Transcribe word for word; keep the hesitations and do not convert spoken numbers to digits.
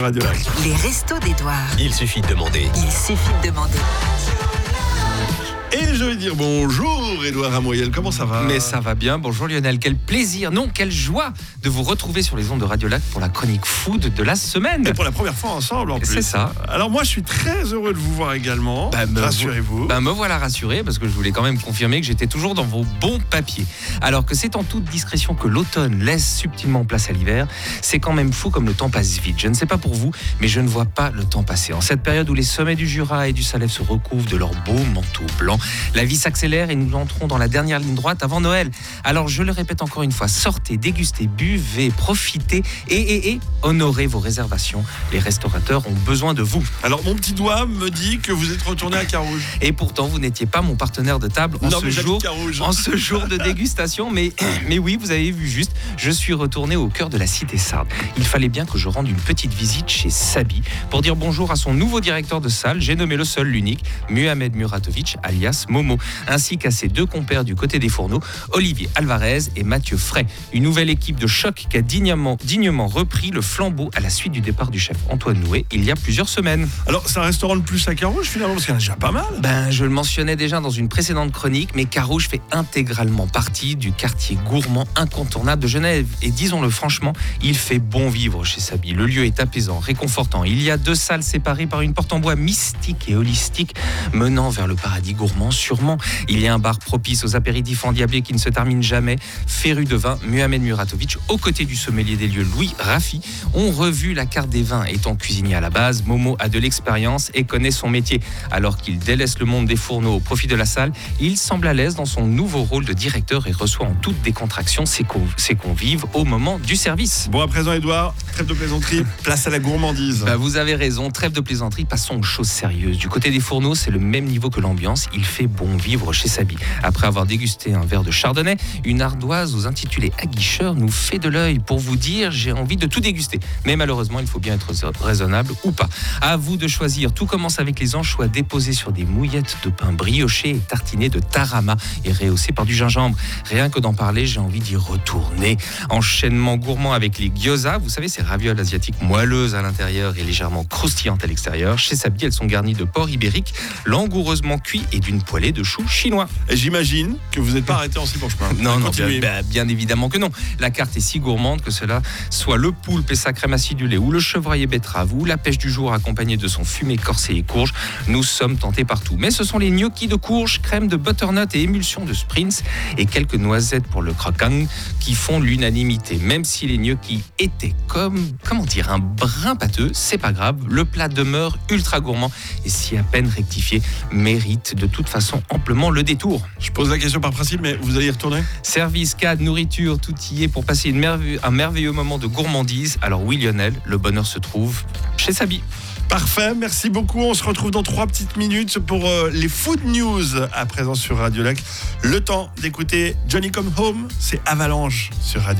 Radio Lac. Les restos d'Edouard. Il suffit de demander. Il suffit de demander. Et je vais dire bonjour Edouard Amoyel, comment ça va ? Mais ça va bien, bonjour Lionel, quel plaisir, non, quelle joie de vous retrouver sur les ondes de Radio Lac pour la chronique food de la semaine. Et pour la première fois ensemble en plus. C'est ça. Alors moi je suis très heureux de vous voir également, bah, me rassurez-vous. Bah, me voilà rassuré parce que je voulais quand même confirmer que j'étais toujours dans vos bons papiers. Alors que c'est en toute discrétion que l'automne laisse subtilement place à l'hiver, c'est quand même fou comme le temps passe vite. Je ne sais pas pour vous, mais je ne vois pas le temps passer. En cette période où les sommets du Jura et du Salève se recouvrent de leurs beaux manteaux blancs, la vie s'accélère et nous entrons dans la dernière ligne droite avant Noël. Alors je le répète encore une fois, sortez, dégustez, buvez, profitez et, et, et honorez vos réservations. Les restaurateurs ont besoin de vous. Alors mon petit doigt me dit que vous êtes retourné à Carouge. Et pourtant vous n'étiez pas mon partenaire de table en, non, ce, mais jour, Carouge. en ce jour de dégustation. Mais, mais oui, vous avez vu juste, je suis retourné au cœur de la cité sarde. Il fallait bien que je rende une petite visite chez Sabi pour dire bonjour à son nouveau directeur de salle. J'ai nommé le seul, l'unique, Muhammad Muratovic, alias Momo, ainsi qu'à ses deux compères du côté des fourneaux, Olivier Alvarez et Mathieu Fray. Une nouvelle équipe de choc qui a dignement, dignement repris le flambeau à la suite du départ du chef Antoine Nouet il y a plusieurs semaines. Alors c'est un restaurant de plus à Carouge finalement, parce qu'il y en a déjà pas mal. Ben, je le mentionnais déjà dans une précédente chronique, mais Carouge fait intégralement partie du quartier gourmand incontournable de Genève. Et disons-le franchement, il fait bon vivre chez Sabi. Le lieu est apaisant, réconfortant. Il y a deux salles séparées par une porte en bois mystique et holistique menant vers le paradis gourmand sûrement. Il y a un bar propice aux apéritifs endiablés qui ne se termine jamais. Féru de vin, Muhammad Muratovic, aux côtés du sommelier des lieux Louis Raffi, ont revu la carte des vins. Étant cuisinier à la base, Momo a de l'expérience et connaît son métier. Alors qu'il délaisse le monde des fourneaux au profit de la salle, il semble à l'aise dans son nouveau rôle de directeur et reçoit en toute décontraction ses, co- ses convives au moment du service. Bon, à présent Edouard, trêve de plaisanterie, place à la gourmandise. Bah, vous avez raison, trêve de plaisanterie, passons aux choses sérieuses. Du côté des fourneaux, c'est le même niveau que l'ambiance, il fait bon vivre chez Sabi. Après avoir dégusté un verre de chardonnay, une ardoise aux intitulés aguicheurs nous fait de l'œil. Pour vous dire, j'ai envie de tout déguster. Mais malheureusement, il faut bien être raisonnable ou pas. À vous de choisir. Tout commence avec les anchois déposés sur des mouillettes de pain brioché et tartinés de tarama et rehaussés par du gingembre. Rien que d'en parler, j'ai envie d'y retourner. Enchaînement gourmand avec les gyoza. Vous savez, ces ravioles asiatiques moelleuses à l'intérieur et légèrement croustillantes à l'extérieur. Chez Sabi, elles sont garnies de porc ibérique, langoureusement cuit et d'une poêlée de choux chinois. Et j'imagine que vous n'êtes pas arrêté en si bon chemin. Non, non, Continuez. bien, bien évidemment que non. La carte est si gourmande que cela soit le poulpe et sa crème acidulée ou le chevreuil et betterave ou la pêche du jour accompagnée de son fumé corsé et courge. Nous sommes tentés partout. Mais ce sont les gnocchis de courge, crème de butternut et émulsion de sprints et quelques noisettes pour le croquant qui font l'unanimité. Même si les gnocchis étaient comme, comment dire, un brin pâteux, c'est pas grave. Le plat demeure ultra gourmand et si à peine rectifié, mérite de toute façon amplement le détour. Je pose la question par principe, mais vous allez y retourner ? Service, cadre, nourriture, tout y est pour passer une merveille, un merveilleux moment de gourmandise. Alors oui Lionel, le bonheur se trouve chez Sabi. Parfait, merci beaucoup. On se retrouve dans trois petites minutes pour euh, les Food News à présent sur Radio Lac. Le temps d'écouter Johnny Come Home, c'est Avalanche sur Radio Lac.